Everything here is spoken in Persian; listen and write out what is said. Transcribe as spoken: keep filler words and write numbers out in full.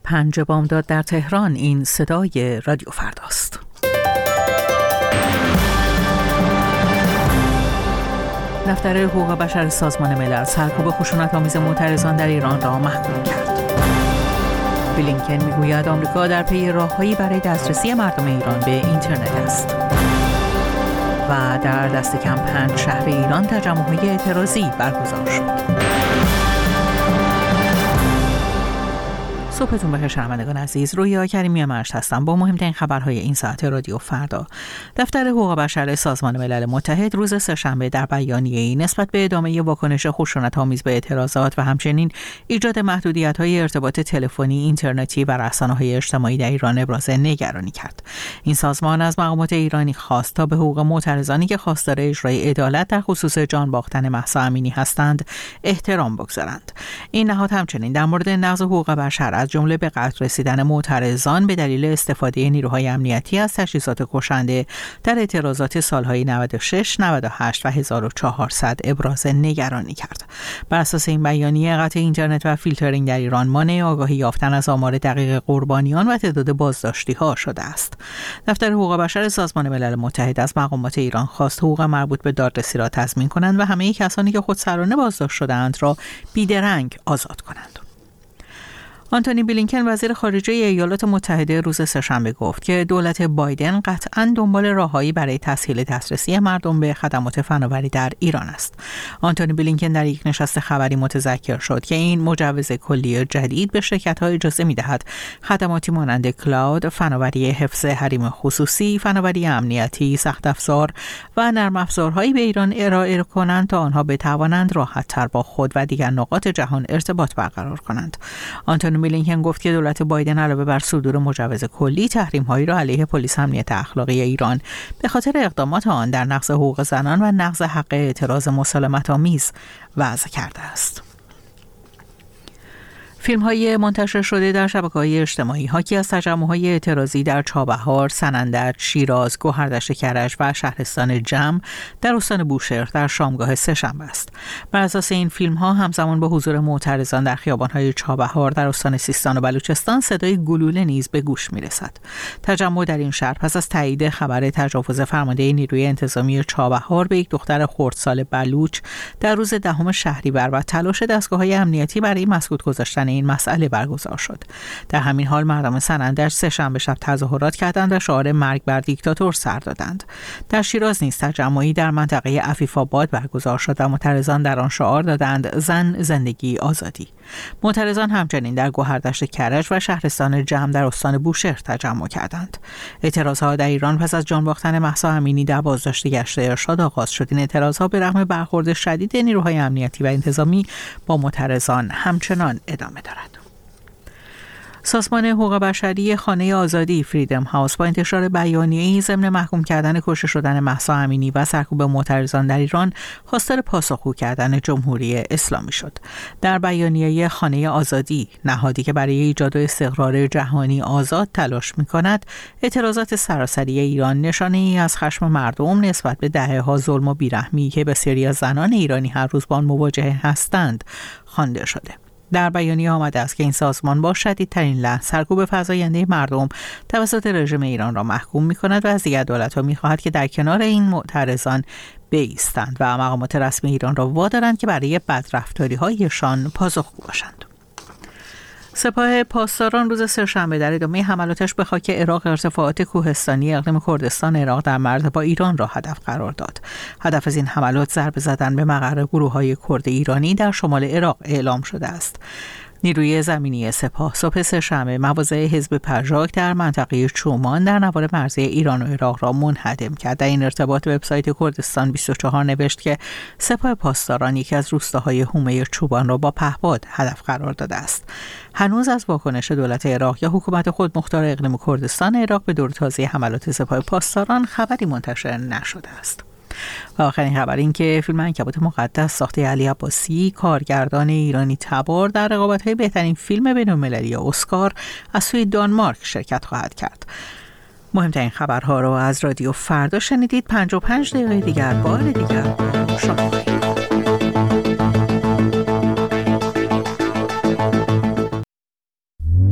پنج بامداد در تهران. این صدای رادیو فرداست. دفتر حقوق بشر سازمان ملل سرکوب خشونت‌آمیز معترضان در ایران را محکوم کرد. بلینکن میگوید آمریکا در پی راههایی برای دسترسی مردم ایران به اینترنت است. و در دست کم پنج شهر ایران تجمع‌های اعتراضی برگزار شد. صبحتون بخیر شنوندگان عزیز، رویا کریمی مرشد هستم با مهمترین خبرهای این ساعت رادیو فردا. دفتر حقوق بشر سازمان ملل متحد روز سه‌شنبه در بیانیه‌ای نسبت به ادامه واکنش خشونت‌آمیز به اعتراضات و همچنین ایجاد محدودیت‌های ارتباط تلفنی، اینترنتی و رسانه‌های اجتماعی در ایران ابراز نگرانی کرد. این سازمان از مقامات ایرانی خواست تا به حقوق معترضانی که خواستار اجرای عدالت در خصوص جان باختن مهسا امینی هستند احترام بگذارند. این نهاد همچنین در مورد نقض حقوق بشر از جمله به قتل رسیدن معترضان به دلیل استفاده نیروهای امنیتی از تجهیزات کشنده در اعتراضات سالهای نود و شش، نود و هشت و هزار و چهارصد ابراز نگرانی کرد. بر اساس این بیانیه قطع اینترنت و فیلترینگ در ایران مانع آگاهی یافتن از آمار دقیق قربانیان و تعداد بازداشتی‌ها شده است. دفتر حقوق بشر سازمان ملل متحد از مقامات ایران خواست حقوق مربوط به دادرسی را تضمین کنند و همه کسانی که خودسرانه بازداشت شده‌اند را بی‌درنگ آزاد کنند. آنتونی بلینکن وزیر خارجه ایالات متحده روز سه‌شنبه گفت که دولت بایدن قطعاً دنبال راههایی برای تسهیل دسترسی مردم به خدمات فناوری در ایران است. آنتونی بلینکن در یک نشست خبری متذکر شد که این مجوز کلی جدید به شرکت‌ها اجازه می‌دهد خدماتی مانند کلاود، فناوری حفظ حریم خصوصی، فناوری امنیتی، سخت افزار و نرم افزارهایی به ایران ارائه کنند تا آنها بتوانند راحت‌تر با خود و دیگر نقاط جهان ارتباط برقرار کنند. آنتونی بلینکن گفت که دولت بایدن علاوه بر صدور مجوز کلی تحریم‌هایی را علیه پلیس امنیت اخلاقی ایران به خاطر اقدامات آن در نقض حقوق زنان و نقض حق اعتراض مسالمت‌آمیز وضع کرده است. فیلم‌های منتشر شده در شبکه‌های اجتماعی حاکی از تجمع‌های اعتراضی در چابهار، سنندج، شیراز، گوهردشت کرج و شهرستان جم در استان بوشهر در شامگاه سه‌شنبه است. بر اساس این فیلم‌ها همزمان با حضور معترضان در خیابان‌های چابهار در استان سیستان و بلوچستان صدای گلوله نیز به گوش می‌رسد. تجمع در این شهر پس از تایید خبر تجاوز فرمانده نیروی انتظامی چابهار به یک دختر خردسال بلوچ در روز دهم شهریور و تلاش دستگاه‌های امنیتی برای مسکوت گذاشتن این مسئله برگزار شد. در همین حال مردم سنندج سه‌شنبه شب تظاهرات کردند و شعار مرگ بر دیکتاتور سر دادند. در شیراز نیز تجمعی در منطقه عفیف‌آباد برگزار شد و معترضان در آن شعار دادند زن، زندگی، آزادی. معترضان همچنین در گوهردشت کرج و شهرستان جم در استان بوشهر تجمع کردند. اعتراضها در ایران پس از جان باختن مهسا امینی در بازداشت گشت ارشاد آغاز شد. این اعتراضها به رغم برخورد شدید نیروهای امنیتی و انتظامی با معترضان همچنان ادامه دارد. سازمان حقوق بشری خانه آزادی فریدم هاوس با انتشار بیانیه‌ای ضمن محکوم کردن کشته شدن مهسا امینی و سرکوب معترضان در ایران خواستار پاسخگو کردن جمهوری اسلامی شد. در بیانیه خانه آزادی، نهادی که برای ایجاد و استقرار جهانی آزاد تلاش می‌کند، اعتراضات سراسری ایران نشانه‌ای از خشم مردم نسبت به دهه‌ها ظلم و بیرحمی که بسیاری از زنان ایرانی هر روز با آن مواجه هستند خوانده شده. در بیانیه آمده است که این سازمان با شدیدترین لحن سرکوب فزاینده مردم توسط رژیم ایران را محکوم می‌کند و از دیگر دولت‌ها می‌خواهد که در کنار این معترضان بایستند و مقامات رسمی ایران را وادارند که برای بدرفتاری‌هایشان پاسخگو باشند. سپاه پاسداران روز سه‌شنبه در ادامه حملاتش به خاک عراق ارتفاعات کوهستانی اقلیم کردستان عراق در مرز با ایران را هدف قرار داد. هدف از این حملات ضربه زدن به مقر گروه‌های کرد ایرانی در شمال عراق اعلام شده است. نیروی زمینی سپاه صبح سه‌شنبه مواضع حزب پژاک در منطقه چومان در نوار مرزی ایران و عراق را منهدم کرد. در این ارتباط وبسایت کردستان بیست و چهار نوشت که سپاه پاسداران یکی از روستاهای حومه چوبان را با پهپاد هدف قرار داده است. هنوز از واکنش دولت عراق یا حکومت خود مختار اقلیم کردستان عراق به دور تازه حملات سپاه پاسداران خبری منتشر نشده است. و آخرین خبر این که فیلم عنکبوت مقدس ساخته علی عباسی، کارگردان ایرانی تبار، در رقابت‌های بهترین فیلم بین‌المللی اسکار از سوی دانمارک شرکت خواهد کرد. مهمترین خبرها رو از رادیو فردا شنیدید. پنجاه و پنج دقیقه دیگر بار دیگر شما